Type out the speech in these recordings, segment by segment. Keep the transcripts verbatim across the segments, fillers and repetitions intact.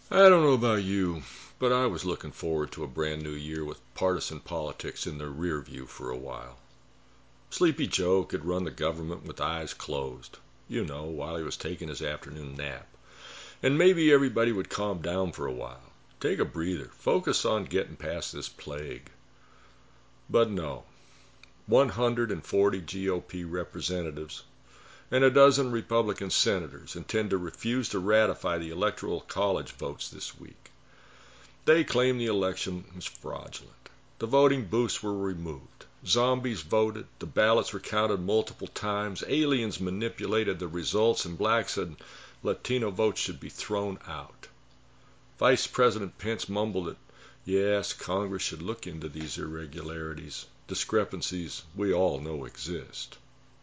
I don't know about you, but I was looking forward to a brand new year with partisan politics in the rear view for a while. Sleepy Joe could run the government with eyes closed, you know, while he was taking his afternoon nap. And maybe everybody would calm down for a while, take a breather, focus on getting past this plague. But no, one hundred forty G O P representatives and a dozen Republican senators intend to refuse to ratify the Electoral College votes this week. They claim the election was fraudulent. The voting booths were removed. Zombies voted. The ballots were counted multiple times. Aliens manipulated the results, and blacks and Latino votes should be thrown out. Vice President Pence mumbled that, yes, Congress should look into these irregularities, discrepancies we all know exist.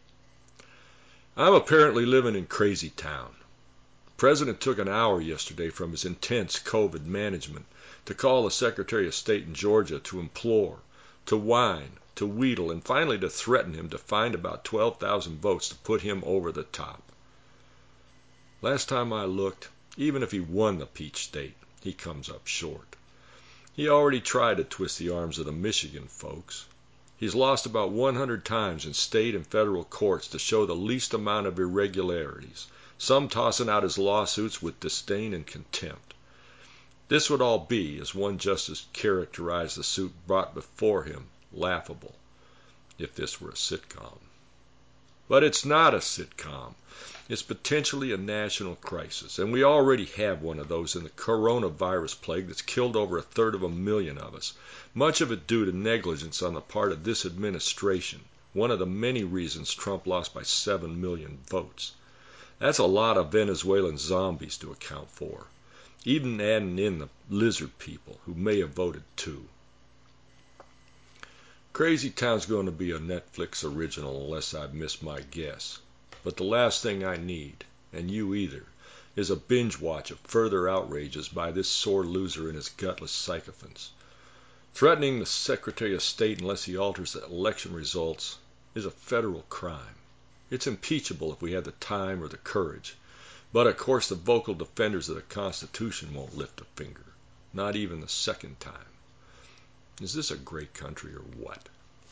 I'm apparently living in crazy town. The President took an hour yesterday from his intense COVID management to call the Secretary of State in Georgia to implore, to whine, to wheedle, and finally to threaten him to find about twelve thousand votes to put him over the top. Last time I looked, even if he won the Peach State, he comes up short. He already tried to twist the arms of the Michigan folks. He's lost about one hundred times in state and federal courts to show the least amount of irregularities, some tossing out his lawsuits with disdain and contempt. This would all be, as one justice characterized the suit brought before him, laughable, if this were a sitcom. But it's not a sitcom. It's potentially a national crisis, and we already have one of those in the coronavirus plague that's killed over a third of a million of us, much of it due to negligence on the part of this administration, one of the many reasons Trump lost by seven million votes. That's a lot of Venezuelan zombies to account for, even adding in the lizard people who may have voted too. Crazy Town's going to be a Netflix original unless I miss my guess. But the last thing I need, and you either, is a binge watch of further outrages by this sore loser and his gutless sycophants. Threatening the Secretary of State unless he alters the election results is a federal crime. It's impeachable if we had the time or the courage. But of course the vocal defenders of the Constitution won't lift a finger, not even the second time. Is this a great country or what?